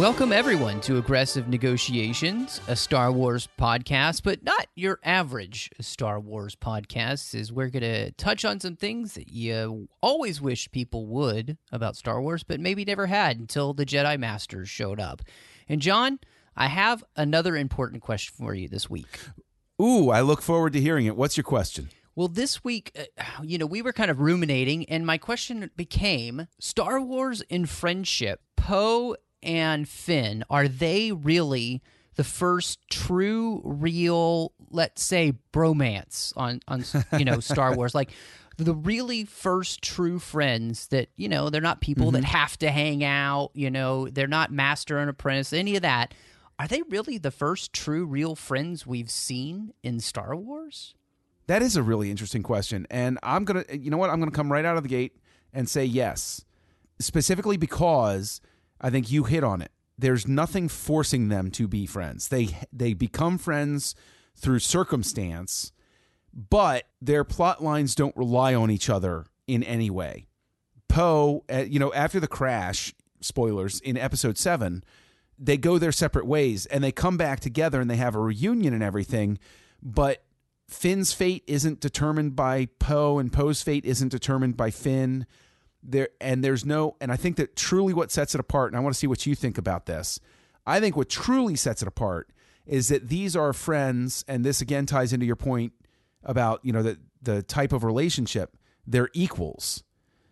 Welcome, everyone, to Aggressive Negotiations, a Star Wars podcast, but not your average Star Wars podcast, as we're going to touch on some things that you always wish people would about Star Wars, but maybe never had until the Jedi Masters showed up. And John, I have another important question for you this week. Ooh, I look forward to hearing it. What's your question? Well, this week, we were kind of ruminating, and my question became, Star Wars and friendship, Poe and Finn, are they really the first true, real, let's say, bromance on Star Wars? Like, the really first true friends that, they're not people that have to hang out, they're not master and apprentice, any of that. Are they really the first true, real friends we've seen in Star Wars? That is a really interesting question. And I'm going to, I'm going to come right out of the gate and say yes. Specifically because I think you hit on it. There's nothing forcing them to be friends. They become friends through circumstance, but their plot lines don't rely on each other in any way. Poe, after the crash, spoilers, in Episode 7, they go their separate ways, and they come back together, and they have a reunion and everything, but Finn's fate isn't determined by Poe, and Poe's fate isn't determined by Finn. And I think that truly what sets it apart, and I want to see what you think about this. I think what truly sets it apart is that these are friends, and this again ties into your point about, the type of relationship. They're equals.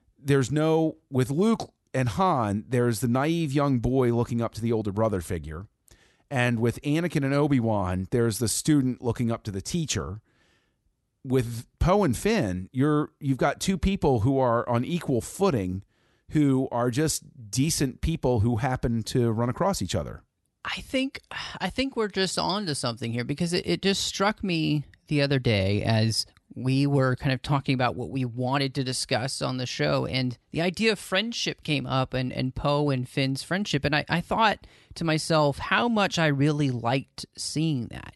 With Luke and Han, there's the naive young boy looking up to the older brother figure. And with Anakin and Obi-Wan, there's the student looking up to the teacher. With Poe and Finn, you've got two people who are on equal footing, who are just decent people who happen to run across each other. I think we're just on to something here, because it just struck me the other day as we were kind of talking about what we wanted to discuss on the show, and the idea of friendship came up, and Poe and Finn's friendship, and I thought to myself how much I really liked seeing that.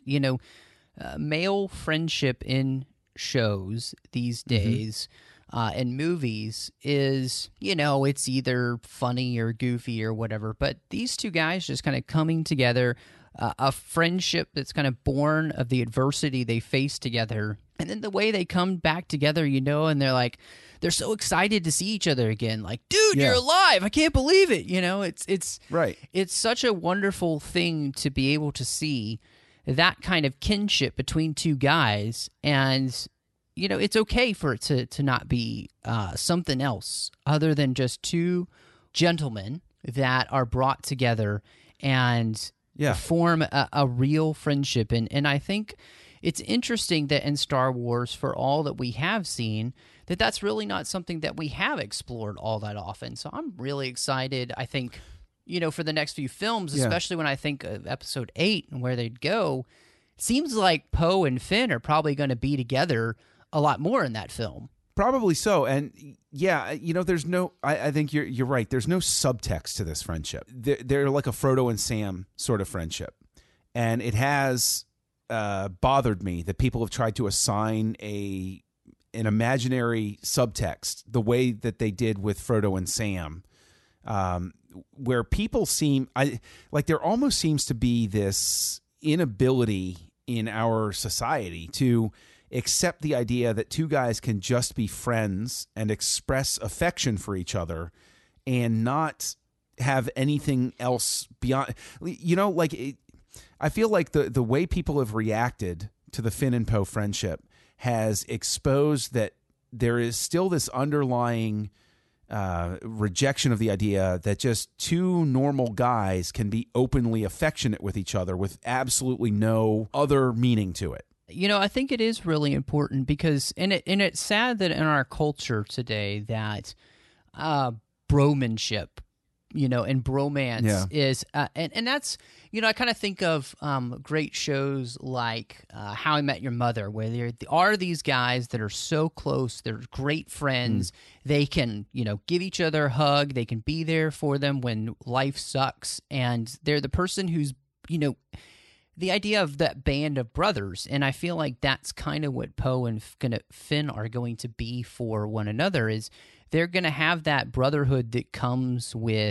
Male friendship in shows these days and movies is, it's either funny or goofy or whatever, but these two guys just kind of coming together, a friendship that's kind of born of the adversity they face together, and then the way they come back together, and they're so excited to see each other again, like, dude, you're alive, I can't believe it. It's right. It's such a wonderful thing to be able to see that kind of kinship between two guys, and it's okay for it to not be something else other than just two gentlemen that are brought together and form a real friendship. And I think it's interesting that in Star Wars, for all that we have seen, that's really not something that we have explored all that often. So I'm really excited, I think, for the next few films, especially when I think of Episode 8 and where they'd go. It seems like Poe and Finn are probably going to be together a lot more in that film. Probably so. And there's no, I think you're right. There's no subtext to this friendship. They're like a Frodo and Sam sort of friendship. And it has bothered me that people have tried to assign an imaginary subtext the way that they did with Frodo and Sam. Where people there almost seems to be this inability in our society to accept the idea that two guys can just be friends and express affection for each other and not have anything else beyond, I feel like the way people have reacted to the Finn and Poe friendship has exposed that there is still this underlying rejection of the idea that just two normal guys can be openly affectionate with each other with absolutely no other meaning to it. I think it is really important because, and it's sad that in our culture today that bromanship, and bromance is, and that's, I kind of think of great shows like How I Met Your Mother, where there are these guys that are so close, they're great friends, they can, give each other a hug, they can be there for them when life sucks, and they're the person who's, the idea of that band of brothers, and I feel like that's kind of what Poe and Finn are going to be for one another, is they're going to have that brotherhood that comes with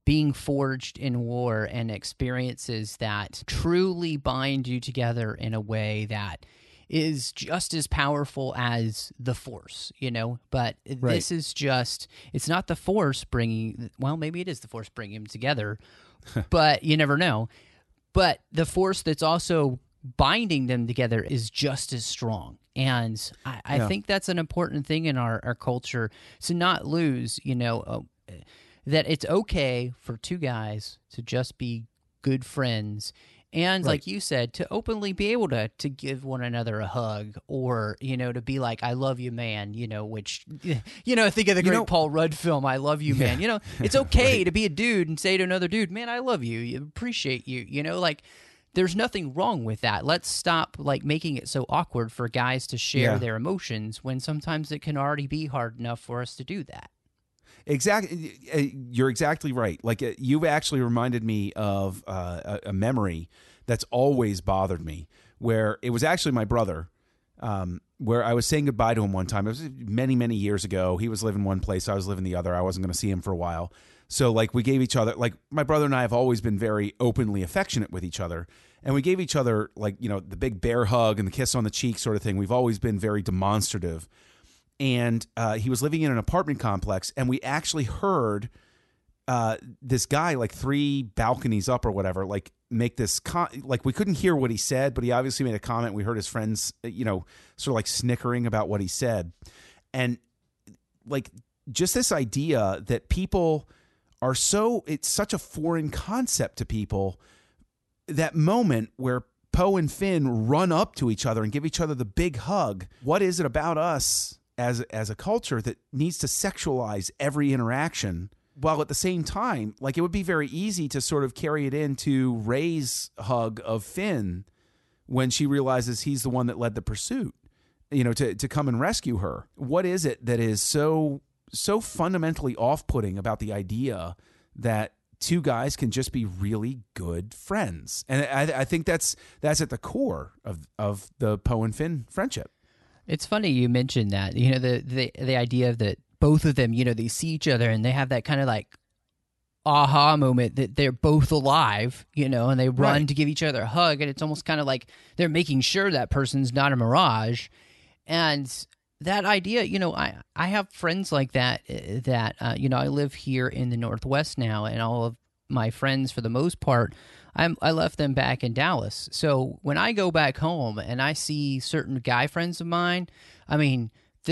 being forged in war and experiences that truly bind you together in a way that is just as powerful as the Force, But this is just, it's not the Force bringing, well, maybe it is the Force bringing them together, but you never know. But the Force that's also binding them together is just as strong. And I think that's an important thing in our culture, to not lose, that it's okay for two guys to just be good friends. And like you said, to openly be able to give one another a hug, or, to be like, I love you, man, which, think of the great Paul Rudd film, I Love You, Man. It's okay to be a dude and say to another dude, man, I love you, appreciate you, there's nothing wrong with that. Let's stop making it so awkward for guys to share their emotions, when sometimes it can already be hard enough for us to do that. Exactly. You're exactly right. You've actually reminded me of a memory that's always bothered me, where it was actually my brother, where I was saying goodbye to him one time. It was many, many years ago. He was living one place, I was living the other. I wasn't going to see him for a while. So we gave each other, my brother and I have always been very openly affectionate with each other. And we gave each other the big bear hug and the kiss on the cheek sort of thing. We've always been very demonstrative. And he was living in an apartment complex, and we actually heard this guy 3 balconies up or whatever, make this we couldn't hear what he said, but he obviously made a comment. We heard his friends, sort of snickering about what he said. And just this idea that people are it's such a foreign concept to people, that moment where Poe and Finn run up to each other and give each other the big hug. What is it about us as a culture that needs to sexualize every interaction, while at the same time, it would be very easy to sort of carry it into Rey's hug of Finn when she realizes he's the one that led the pursuit, to come and rescue her. What is it that is so fundamentally off-putting about the idea that two guys can just be really good friends? And I think that's at the core of the Poe and Finn friendship. It's funny you mentioned that, the idea of that both of them, they see each other and they have that kind of aha moment that they're both alive, and they run to give each other a hug. And it's almost kind of like they're making sure that person's not a mirage. And that idea, I have friends like that, I live here in the Northwest now, and all of my friends, for the most part, I left them back in Dallas. So when I go back home and I see certain guy friends of mine, I mean,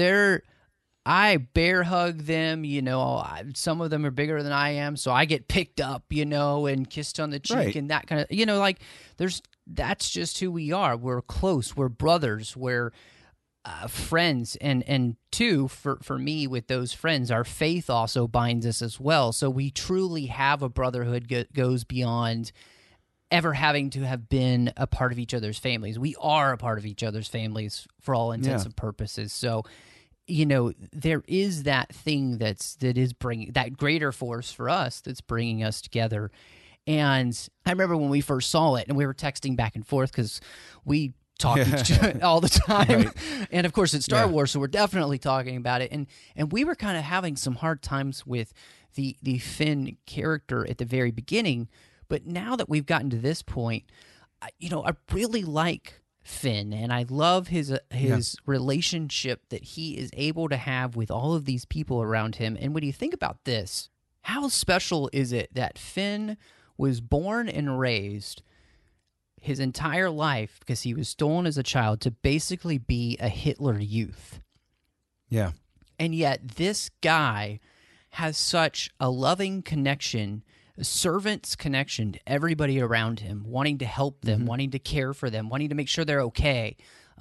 I bear hug them, some of them are bigger than I am, so I get picked up, and kissed on the cheek and that kind of, that's just who we are. We're close, we're brothers, we're friends, and two, for me with those friends, our faith also binds us as well. So we truly have a brotherhood goes beyond ever having to have been a part of each other's families. We are a part of each other's families for all intents and purposes. So, there is that thing that is bringing that greater force for us that's bringing us together. And I remember when we first saw it, and we were texting back and forth because we talk all the time. And of course it's Star Wars, so we're definitely talking about it. And we were kind of having some hard times with the Finn character at the very beginning. But now that we've gotten to this point, I really like Finn, and I love his relationship that he is able to have with all of these people around him. And when you think about this, how special is it that Finn was born and raised his entire life, because he was stolen as a child, to basically be a Hitler Youth. Yeah. And yet this guy has such a loving connection, a servant's connection to everybody around him, wanting to help them, wanting to care for them, wanting to make sure they're okay.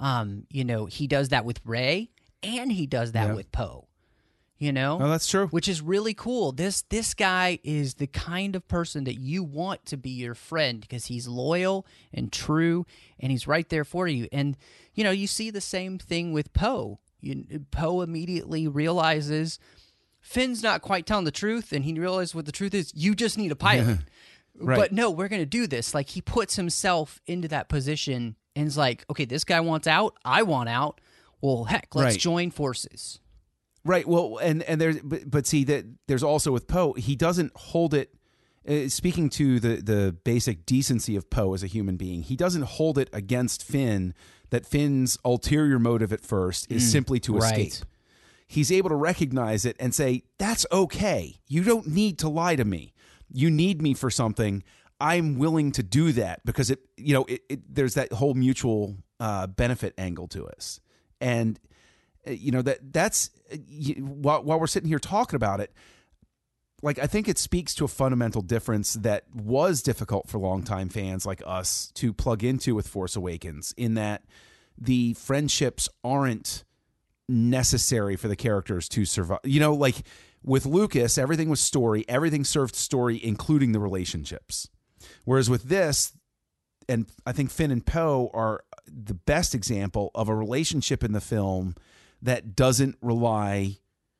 He does that with Rey, and he does that with Poe. Oh, that's true. Which is really cool. This guy is the kind of person that you want to be your friend, because he's loyal and true, and he's right there for you. And, you see the same thing with Poe. Poe immediately realizes Finn's not quite telling the truth, and he realizes what the truth is. You just need a pilot. Right. But no, we're going to do this. He puts himself into that position and is like, okay, this guy wants out. I want out. Well, heck, let's join forces. Right. Well, and there's, but see that there's also with Poe, he doesn't hold it speaking to the basic decency of Poe as a human being, he doesn't hold it against Finn that Finn's ulterior motive at first is simply to escape. He's able to recognize it and say, that's okay. You don't need to lie to me. You need me for something. I'm willing to do that because there's that whole mutual benefit angle to us. And that's while we're sitting here talking about it, like, I think it speaks to a fundamental difference that was difficult for longtime fans like us to plug into with Force Awakens, in that the friendships aren't necessary for the characters to survive. Like with Lucas, everything was story, everything served story, including the relationships. Whereas with this, and I think Finn and Poe are the best example of a relationship in the film that doesn't rely,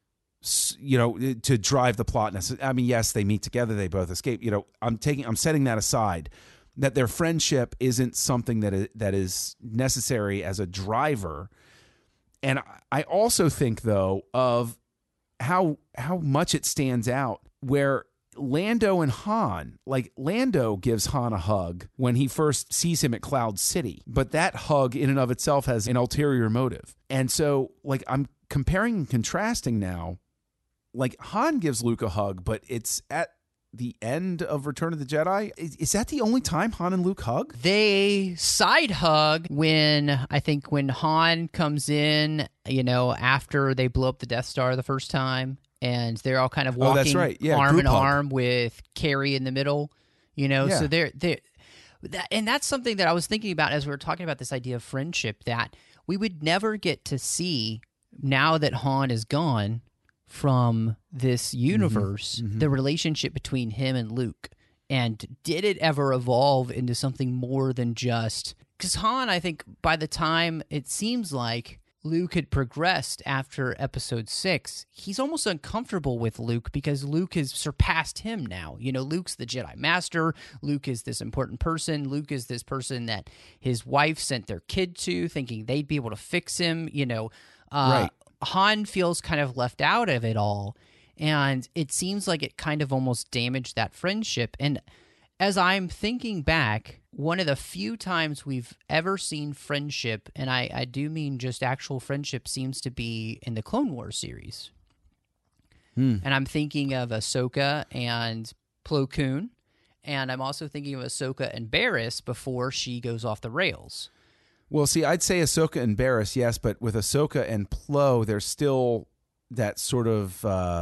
to drive the plot. I mean, yes, they meet together, they both escape. I'm setting that aside, that their friendship isn't something that is necessary as a driver. And I also think, though, of how much it stands out where Lando and Han, like Lando gives Han a hug when he first sees him at Cloud City, but that hug in and of itself has an ulterior motive. And so, like, I'm comparing and contrasting now. Like, Han gives Luke a hug, but it's at the end of Return of the Jedi. Is that the only time Han and Luke hug? They side hug when Han comes in, after they blow up the Death Star the first time, and they're all kind of walking that's right. Yeah, arm in hug. arm with Carrie in the middle, Yeah. So and that's something that I was thinking about as we were talking about this idea of friendship, that we would never get to see now that Han is gone from this universe, the relationship between him and Luke. And did it ever evolve into something more than just... Because Han, I think, by the time it seems like Luke had progressed after Episode 6, he's almost uncomfortable with Luke because Luke has surpassed him now. Luke's the Jedi Master. Luke is this important person. Luke is this person that his wife sent their kid to, thinking they'd be able to fix him, Right. Han feels kind of left out of it all, and it seems like it kind of almost damaged that friendship. And as I'm thinking back, one of the few times we've ever seen friendship, and I do mean just actual friendship, seems to be in the Clone Wars series. And I'm thinking of Ahsoka and Plo Koon, and I'm also thinking of Ahsoka and Barriss before she goes off the rails. Well, see, I'd say Ahsoka and Barriss, yes, but with Ahsoka and Plo, there's still that sort of...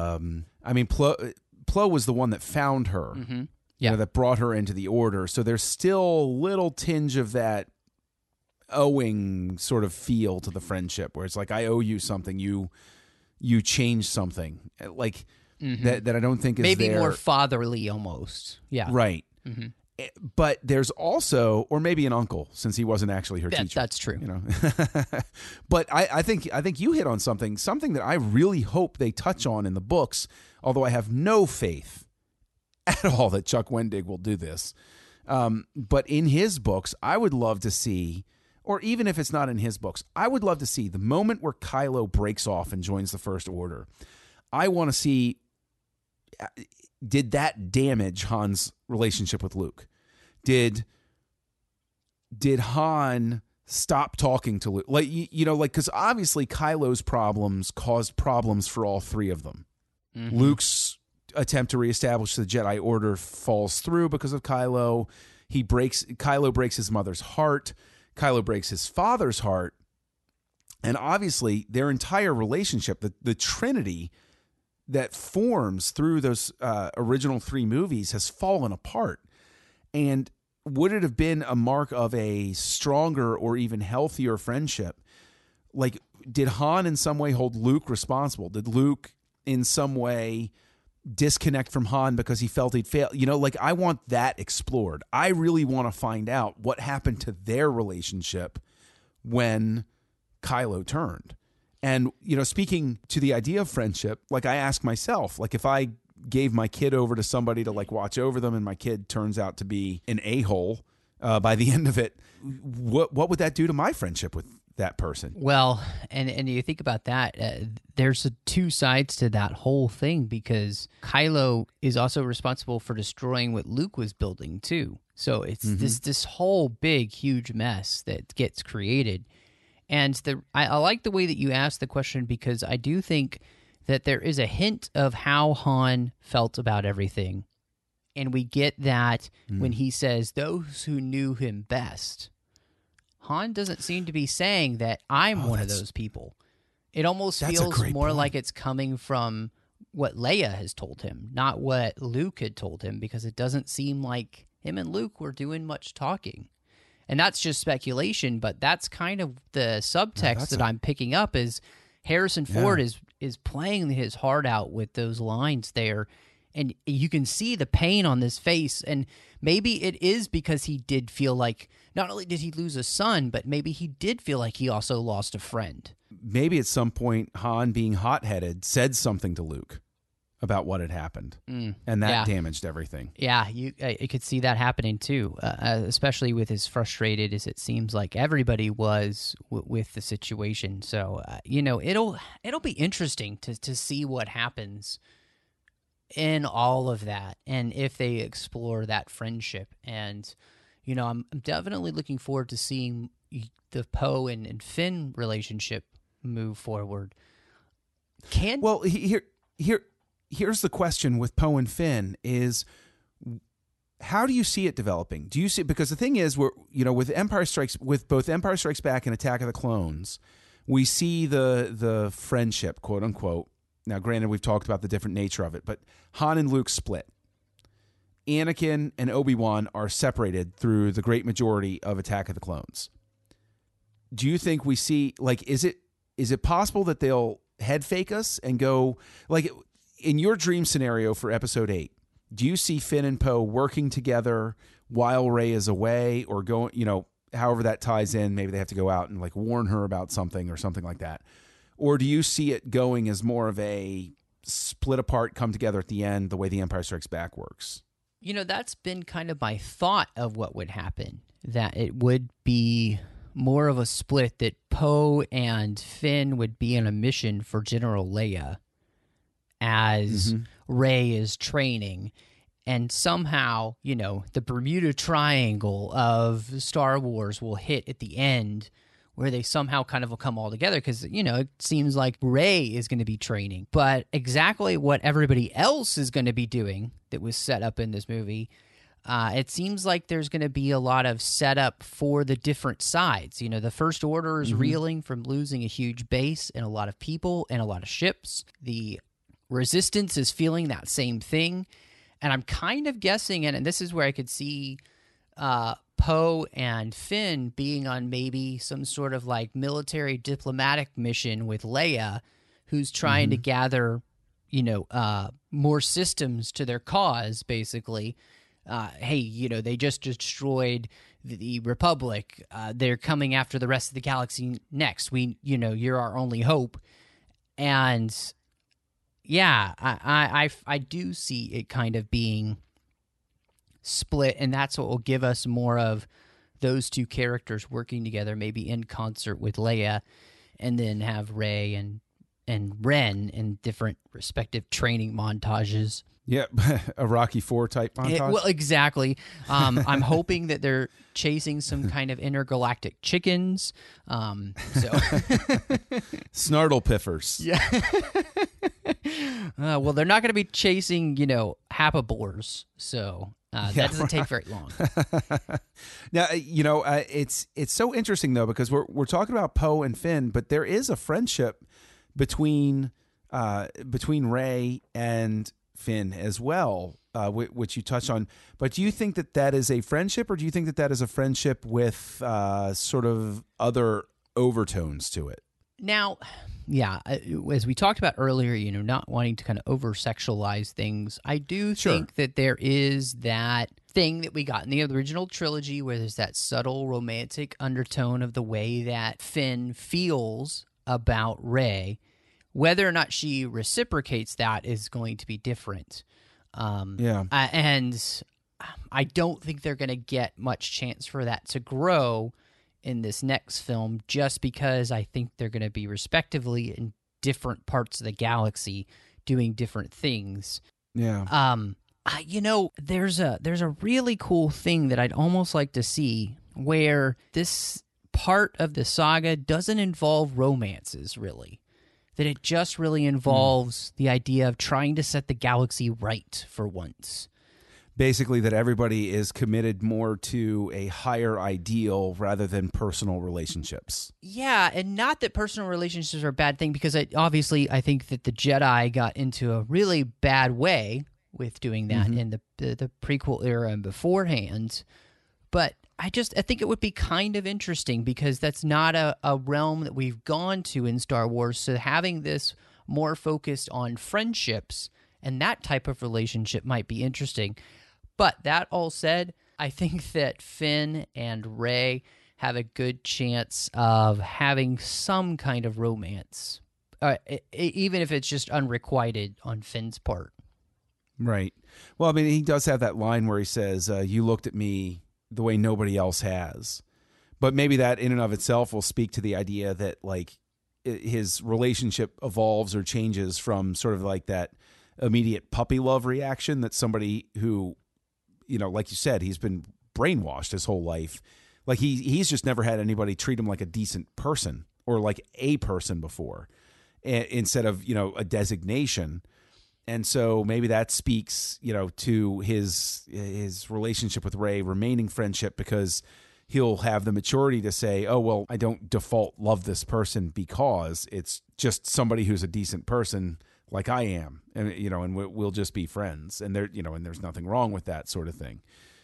Plo was the one that found her, that brought her into the Order. So there's still a little tinge of that owing sort of feel to the friendship, where it's like, I owe you something, you changed something. Like, that I don't think is maybe there. More fatherly almost. Yeah. Right. But there's also, or maybe an uncle, since he wasn't actually her teacher. That's true. But I think you hit on something that I really hope they touch on in the books, although I have no faith at all that Chuck Wendig will do this. But in his books, I would love to see, or even if it's not in his books, I would love to see the moment where Kylo breaks off and joins the First Order. I want to see, did that damage Han's relationship with Luke? Did Han stop talking to Luke? Because obviously Kylo's problems caused problems for all three of them. Luke's attempt to reestablish the Jedi Order falls through because of Kylo. Kylo breaks his mother's heart. Kylo breaks his father's heart. And obviously their entire relationship, the Trinity that forms through those original three movies, has fallen apart. And would it have been a mark of a stronger or even healthier friendship? Like, did Han in some way hold Luke responsible? Did Luke in some way disconnect from Han because he felt he'd failed? I want that explored. I really want to find out what happened to their relationship when Kylo turned. And, speaking to the idea of friendship, like, I ask myself, like, if I gave my kid over to somebody to, like, watch over them and my kid turns out to be an a-hole by the end of it, what would that do to my friendship that person. Well, and you think about that, there's two sides to that whole thing, because Kylo is also responsible for destroying what Luke was building too. So it's this whole big, huge mess that gets created. And I like the way that you asked the question, because I do think that there is a hint of how Han felt about everything. And we get that when he says, those who knew him best. Han doesn't seem to be saying that I'm one of those people. It almost feels more like it's coming from what Leia has told him, not what Luke had told him, because it doesn't seem like him and Luke were doing much talking. And that's just speculation, but that's kind of the subtext that I'm picking up, is Harrison Ford is playing his heart out with those lines there. And you can see the pain on his face. And maybe it is because he did feel like not only did he lose a son, but maybe he did feel like he also lost a friend. Maybe at some point, Han, being hot-headed, said something to Luke about what had happened. And that damaged everything. Yeah, you could see that happening too, especially with as frustrated as it seems like everybody was with the situation. So, it'll be interesting to see what happens in all of that, and if they explore that friendship. And I'm definitely looking forward to seeing the Poe and Finn relationship move forward. Here's the question with Poe and Finn is, how do you see it developing? Do you see, because the thing is, with both Empire Strikes Back and Attack of the Clones, we see the friendship, quote unquote. Now, granted, we've talked about the different nature of it, but Han and Luke split. Anakin and Obi-Wan are separated through the great majority of Attack of the Clones. Do you think we see, is it possible that they'll head fake us and go, in your dream scenario for Episode 8, do you see Finn and Poe working together while Rey is away, or going, however that ties in, maybe they have to go out and warn her about something or something like that? Or do you see it going as more of a split apart, come together at the end, the way The Empire Strikes Back works? That's been kind of my thought of what would happen, that it would be more of a split, that Poe and Finn would be on a mission for General Leia as Rey is training. And somehow, the Bermuda Triangle of Star Wars will hit at the end, where they somehow kind of will come all together, because, it seems like Rey is going to be training. But exactly what everybody else is going to be doing that was set up in this movie, it seems like there's going to be a lot of setup for the different sides. The First Order is reeling from losing a huge base and a lot of people and a lot of ships. The Resistance is feeling that same thing. And I'm kind of guessing, and this is where I could see Poe and Finn being on maybe some sort of military diplomatic mission with Leia, who's trying to gather, more systems to their cause, basically. Hey, they just destroyed the Republic. They're coming after the rest of the galaxy next. You're our only hope. And yeah, I do see it kind of being split, and that's what will give us more of those two characters working together, maybe in concert with Leia, and then have Rey and Ren in different respective training montages. Yeah, a Rocky IV type montage. Well, exactly. I'm hoping that they're chasing some kind of intergalactic chickens. Snartle piffers. Yeah. Well, they're not going to be chasing, Hapabors, so that doesn't take very long. Now, it's so interesting though, because we're talking about Poe and Finn, but there is a friendship between Rey and Finn as well, which you touched on. But do you think that is a friendship, or do you think that is a friendship with sort of other overtones to it? Now, yeah, as we talked about earlier, not wanting to kind of over-sexualize things, I do think that there is that thing that we got in the original trilogy where there's that subtle romantic undertone of the way that Finn feels about Rey. Whether or not she reciprocates that is going to be different. And I don't think they're going to get much chance for that to grow in this next film, just because I think they're going to be respectively in different parts of the galaxy doing different things. Yeah. There's a really cool thing that I'd almost like to see where this part of the saga doesn't involve romances, really. That it just really involves the idea of trying to set the galaxy right for once. Basically, that everybody is committed more to a higher ideal rather than personal relationships. Yeah, and not that personal relationships are a bad thing, because obviously I think that the Jedi got into a really bad way with doing that in the prequel era and beforehand. But I think it would be kind of interesting, because that's not a realm that we've gone to in Star Wars. So having this more focused on friendships and that type of relationship might be interesting. But that all said, I think that Finn and Rey have a good chance of having some kind of romance, even if it's just unrequited on Finn's part. Right. Well, I mean, he does have that line where he says, you looked at me the way nobody else has. But maybe that in and of itself will speak to the idea that, like, his relationship evolves or changes from sort of like that immediate puppy love reaction that somebody who, you know, like you said, he's been brainwashed his whole life. Like he's just never had anybody treat him like a decent person or like a person before, instead of, you know, a designation. And so maybe that speaks, you know, to his relationship with Rey remaining friendship, because he'll have the maturity to say, oh, well, I don't default love this person because it's just somebody who's a decent person like I am, and, you know, and we'll just be friends, and there, you know, and there's nothing wrong with that sort of thing.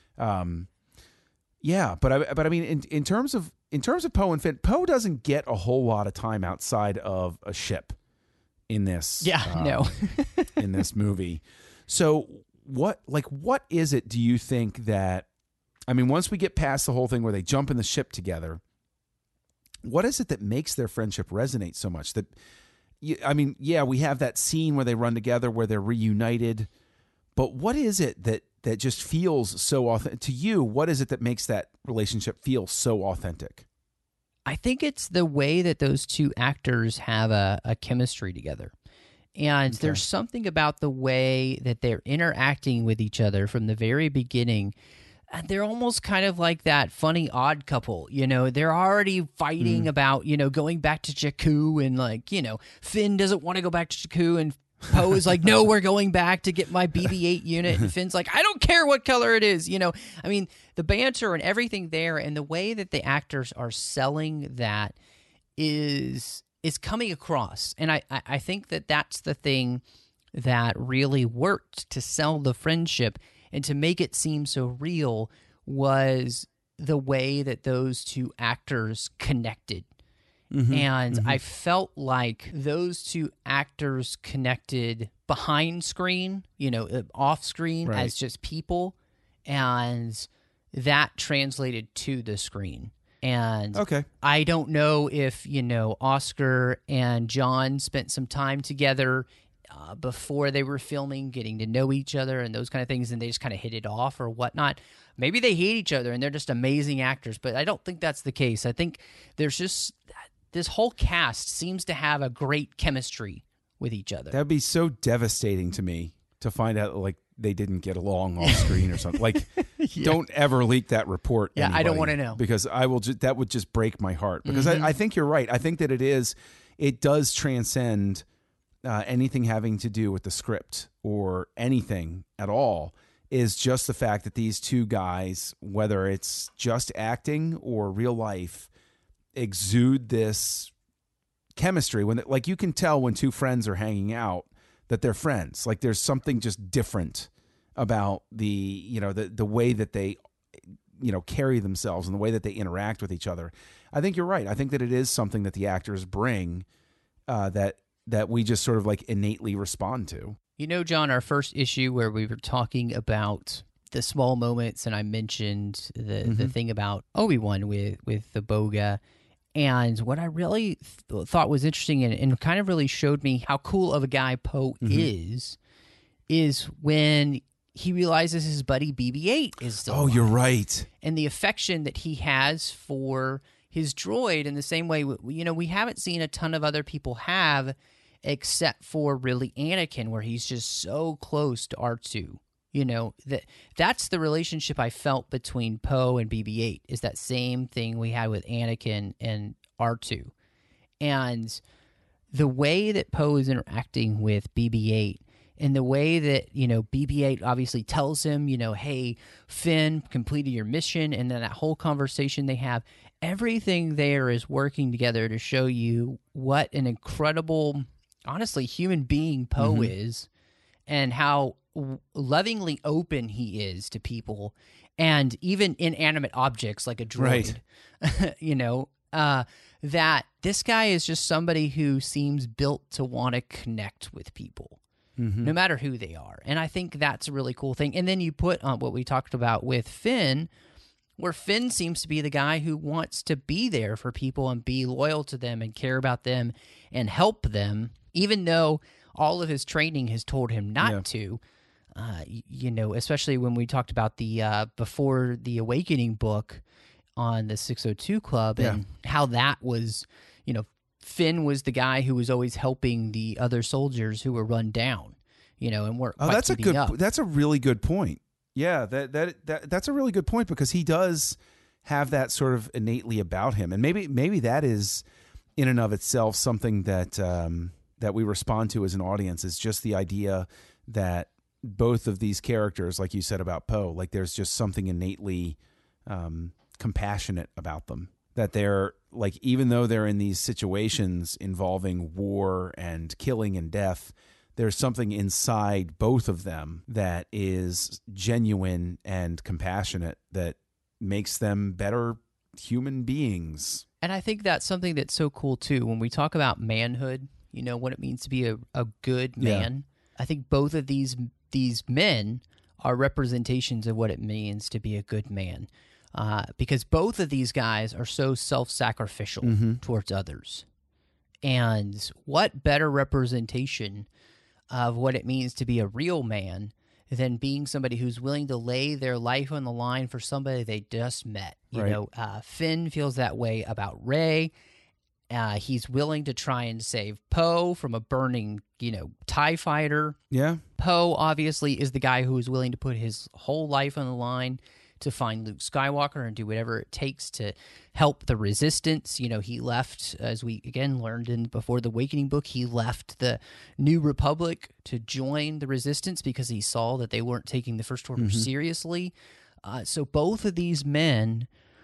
Yeah, but I mean, in terms of Poe and Finn, Poe doesn't get a whole lot of time outside of a ship in this. No. in this movie. So what is it, do you think that, I mean, once we get past the whole thing where they jump in the ship together, what is it that makes their friendship resonate so much? That, I mean, yeah, we have that scene where they run together, where they're reunited, but what is it that just feels so authentic to you? What is it that makes that relationship feel so authentic? I think it's the way that those two actors have a chemistry together. And there's something about the way that they're interacting with each other from the very beginning. And they're almost kind of like that funny odd couple. You know, they're already fighting about, you know, going back to Jakku, and, like, you know, Finn doesn't want to go back to Jakku, and Poe is like, no, we're going back to get my BB-8 unit. And Finn's like, I don't care what color it is. You know, I mean, the banter and everything there, and the way that the actors are selling that is coming across. And I think that that's the thing that really worked to sell the friendship and to make it seem so real, was the way that those two actors connected. And I felt like those two actors connected behind screen, you know, off screen, as just people, and that translated to the screen. And I don't know if, you know, Oscar and John spent some time together before they were filming, getting to know each other and those kind of things, and they just kind of hit it off or whatnot. Maybe they hate each other and they're just amazing actors, but I don't think that's the case. I think there's just, this whole cast seems to have a great chemistry with each other. That'd be so devastating to me to find out, like, they didn't get along off screen or something. Like, don't ever leak that report. Yeah, anybody, I don't want to know, because I will. That would just break my heart, because I think you're right. I think that it does transcend anything having to do with the script or anything at all. Is just the fact that these two guys, whether it's just acting or real life, exude this chemistry. When, like, you can tell when two friends are hanging out that they're friends. Like, there's something just different about the, you know, the way that they, you know, carry themselves and the way that they interact with each other. I think you're right. I think that it is something that the actors bring that we just sort of like innately respond to. You know, John, our first issue where we were talking about the small moments, and I mentioned the thing about Obi-Wan with the Boga. And what I really thought was interesting and kind of really showed me how cool of a guy Poe is when he realizes his buddy BB-8 is still alive. You're right. And the affection that he has for his droid in the same way, we haven't seen a ton of other people have, except for really Anakin, where he's just so close to R2. That's the relationship I felt between Poe and BB-8, is that same thing we had with Anakin and R2. And the way that Poe is interacting with BB-8, and the way that, BB-8 obviously tells him, hey, Finn completed your mission, and then that whole conversation they have, everything there is working together to show you what an incredible, honestly, human being Poe is, and how lovingly open he is to people, and even inanimate objects like a droid. Right. That this guy is just somebody who seems built to want to connect with people, no matter who they are. And I think that's a really cool thing. And then you put on what we talked about with Finn, where Finn seems to be the guy who wants to be there for people and be loyal to them and care about them and help them, even though all of his training has told him not to. Especially when we talked about the Before the Awakening book on the 602 Club, and how that was, Finn was the guy who was always helping the other soldiers who were run down, and weren't quite keeping up. That's a really good point. Yeah, that's a really good point, because he does have that sort of innately about him, and maybe that is in and of itself something that that we respond to as an audience, is just the idea that both of these characters, like you said about Poe, like there's just something innately compassionate about them, that they're like, even though they're in these situations involving war and killing and death, there's something inside both of them that is genuine and compassionate that makes them better human beings. And I think that's something that's so cool too. When we talk about manhood, what it means to be a good man, I think both of these men are representations of what it means to be a good man. Because both of these guys are so self-sacrificial towards others. And what better representation of what it means to be a real man than being somebody who's willing to lay their life on the line for somebody they just met. Finn feels that way about Rey. He's willing to try and save Poe from a burning, TIE fighter. Yeah. Poe obviously is the guy who is willing to put his whole life on the line to find Luke Skywalker and do whatever it takes to help the Resistance. He left, as we again learned in Before the Awakening book, he left the New Republic to join the Resistance because he saw that they weren't taking the First Order seriously. So both of these men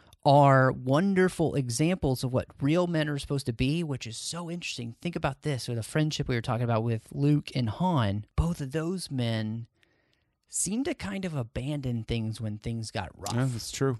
are wonderful examples of what real men are supposed to be, which is so interesting. Think about this, or the friendship we were talking about with Luke and Han. Both of those men seem to kind of abandon things when things got rough. Yeah, that's true.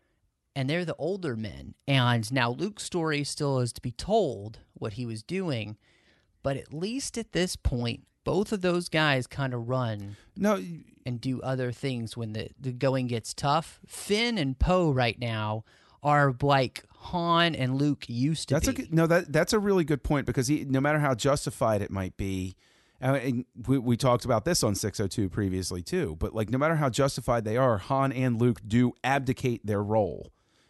And they're the older men. And now Luke's story still is to be told, what he was doing. But at least at this point, both of those guys kind of run and do other things when the going gets tough. Finn and Poe right now are like Han and Luke used to be. That's a really good point, because no matter how justified it might be, and we talked about this on 602 previously too, but like no matter how justified they are, Han and Luke do abdicate their role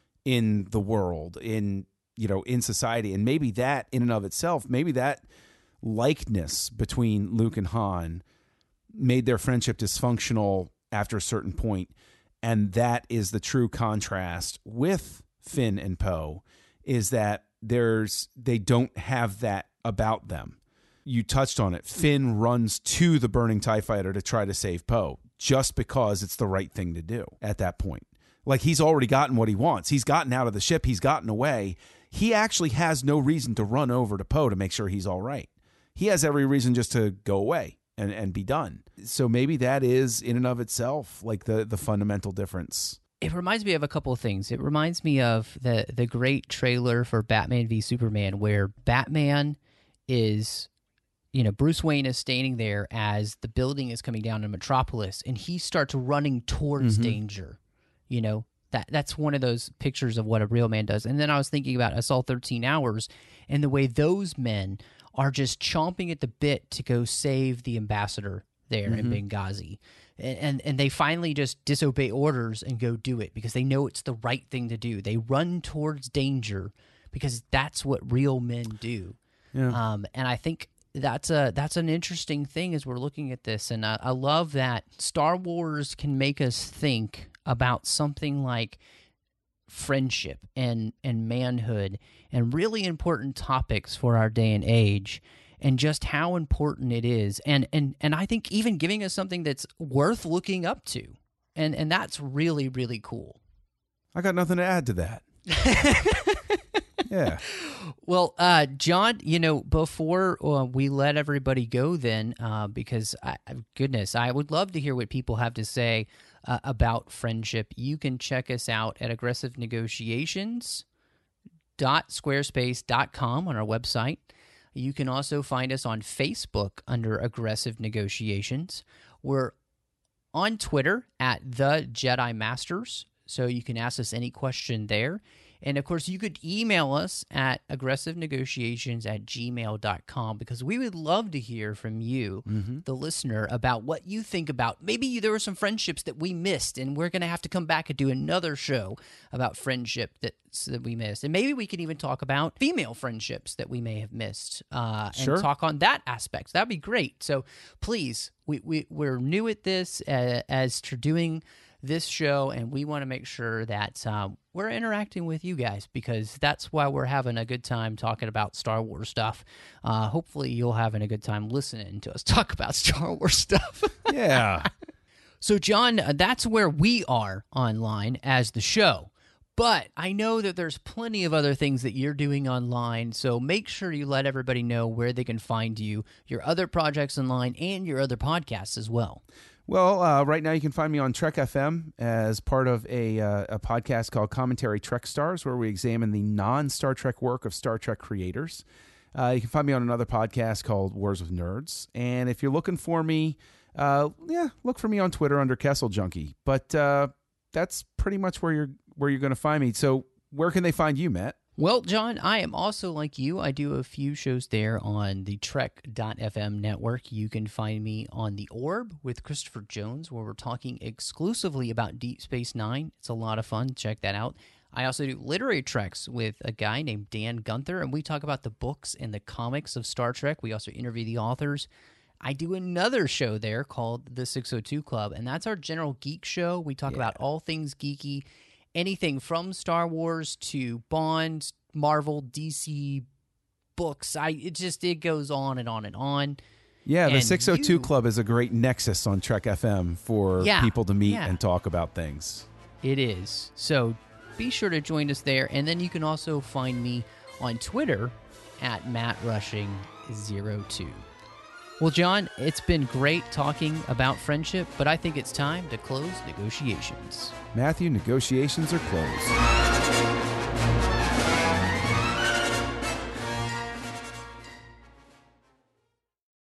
in the world, in society, and maybe that in and of itself, maybe that likeness between Luke and Han made their friendship dysfunctional after a certain point, and that is the true contrast with Finn and Poe, is that they don't have that about them. You touched on it. Finn runs to the burning TIE fighter to try to save Poe just because it's the right thing to do at that point. Like, he's already gotten what he wants. He's gotten out of the ship. He's gotten away. He actually has no reason to run over to Poe to make sure he's all right. He has every reason just to go away and be done. So maybe that is in and of itself like the fundamental difference. It reminds me of a couple of things. It reminds me of the great trailer for Batman v Superman, where Batman is, Bruce Wayne is standing there as the building is coming down in Metropolis, and he starts running towards danger. That's one of those pictures of what a real man does. And then I was thinking about Assault 13 Hours and the way those men are just chomping at the bit to go save the ambassador there in Benghazi. And they finally just disobey orders and go do it because they know it's the right thing to do. They run towards danger because that's what real men do. Yeah. And I think that's an interesting thing as we're looking at this. And I love that Star Wars can make us think about something like friendship and manhood and really important topics for our day and age, and just how important it is. And I think even giving us something that's worth looking up to. And that's really, really cool. I got nothing to add to that. Yeah. Well, John, before we let everybody go then, because, I would love to hear what people have to say about friendship. You can check us out at aggressivenegotiations.squarespace.com on our website. You can also find us on Facebook under Aggressive Negotiations. We're on Twitter at The Jedi Masters, so you can ask us any question there. And, of course, you could email us at aggressivenegotiations@gmail.com because we would love to hear from you, the listener, about what you think about. Maybe there were some friendships that we missed, and we're going to have to come back and do another show about friendship that we missed. And maybe we can even talk about female friendships that we may have missed and talk on that aspect. That'd be great. So, please, we're new at this as to doing this show, and we want to make sure that we're interacting with you guys because that's why we're having a good time talking about Star Wars stuff. Hopefully you'll having a good time listening to us talk about Star Wars stuff. Yeah. So, John, that's where we are online as the show. But I know that there's plenty of other things that you're doing online, so make sure you let everybody know where they can find you, your other projects online, and your other podcasts as well. Well, right now you can find me on Trek FM as part of a podcast called Commentary Trek Stars, where we examine the non-Star Trek work of Star Trek creators. You can find me on another podcast called Wars with Nerds. And if you're looking for me, look for me on Twitter under Kessel Junkie. But that's pretty much where you're going to find me. So where can they find you, Matt? Well, John, I am also like you. I do a few shows there on the Trek.fm network. You can find me on The Orb with Christopher Jones, where we're talking exclusively about Deep Space Nine. It's a lot of fun. Check that out. I also do Literary Treks with a guy named Dan Gunther, and we talk about the books and the comics of Star Trek. We also interview the authors. I do another show there called The 602 Club, and that's our general geek show. We talk about all things geeky, anything from Star Wars to Bond, Marvel, DC books. It goes on and on and on. Yeah, the 602 Club is a great nexus on Trek FM for people to meet and talk about things. It is. So be sure to join us there. And then you can also find me on Twitter at MattRushing02. Well, John, it's been great talking about friendship, but I think it's time to close negotiations. Matthew, negotiations are closed.